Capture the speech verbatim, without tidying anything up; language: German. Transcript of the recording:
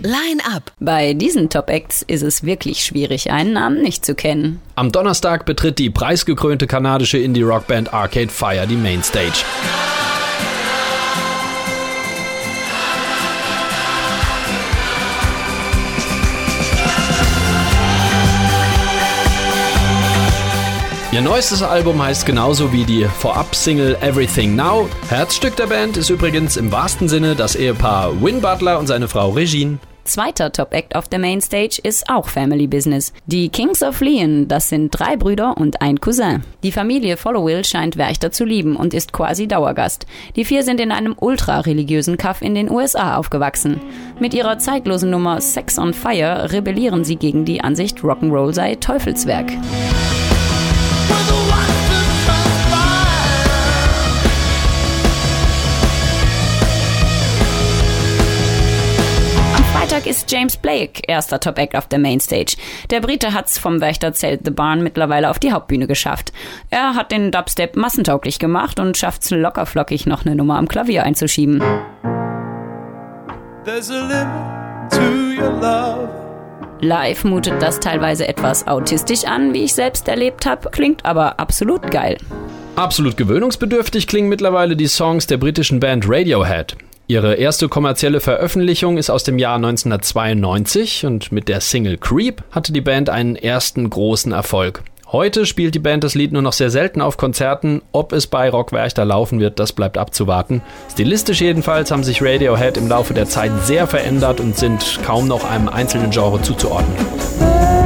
Line Up. Bei diesen Top-Acts ist es wirklich schwierig, einen Namen nicht zu kennen. Am Donnerstag betritt die preisgekrönte kanadische Indie-Rockband Arcade Fire die Mainstage. Ihr neuestes Album heißt genauso wie die Vorab-Single Everything Now. Herzstück der Band ist übrigens im wahrsten Sinne das Ehepaar Win Butler und seine Frau Regine. Zweiter Top-Act auf der Mainstage ist auch Family Business. Die Kings of Leon, das sind drei Brüder und ein Cousin. Die Familie Followill scheint Werchter zu lieben und ist quasi Dauergast. Die vier sind in einem ultra-religiösen Kaff in den U S A aufgewachsen. Mit ihrer zeitlosen Nummer Sex on Fire rebellieren sie gegen die Ansicht, Rock'n'Roll sei Teufelswerk. Freitag ist James Blake erster Top-Act auf der Mainstage. Der Brite hat's vom Wächterzelt The Barn mittlerweile auf die Hauptbühne geschafft. Er hat den Dubstep massentauglich gemacht und schafft's lockerflockig noch eine Nummer am Klavier einzuschieben. There's a limit to your love. Live mutet das teilweise etwas autistisch an, wie ich selbst erlebt habe, klingt aber absolut geil. Absolut gewöhnungsbedürftig klingen mittlerweile die Songs der britischen Band Radiohead. Ihre erste kommerzielle Veröffentlichung ist aus dem Jahr neunzehnhundertzweiundneunzig und mit der Single Creep hatte die Band einen ersten großen Erfolg. Heute spielt die Band das Lied nur noch sehr selten auf Konzerten. Ob es bei Rock Werchter laufen wird, das bleibt abzuwarten. Stilistisch jedenfalls haben sich Radiohead im Laufe der Zeit sehr verändert und sind kaum noch einem einzelnen Genre zuzuordnen.